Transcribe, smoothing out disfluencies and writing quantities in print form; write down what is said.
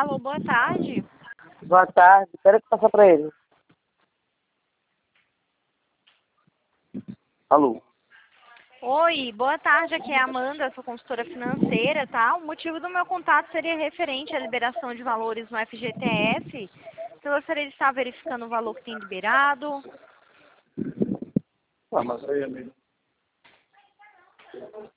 Alô, boa tarde. Boa tarde. Espera que passa para ele. Alô? Oi, boa tarde. Aqui é a Amanda, sou consultora financeira, tá? O motivo do meu contato seria referente à liberação de valores no FGTS. Eu gostaria de estar verificando o valor que tem liberado. Ah, mas aí, amigo.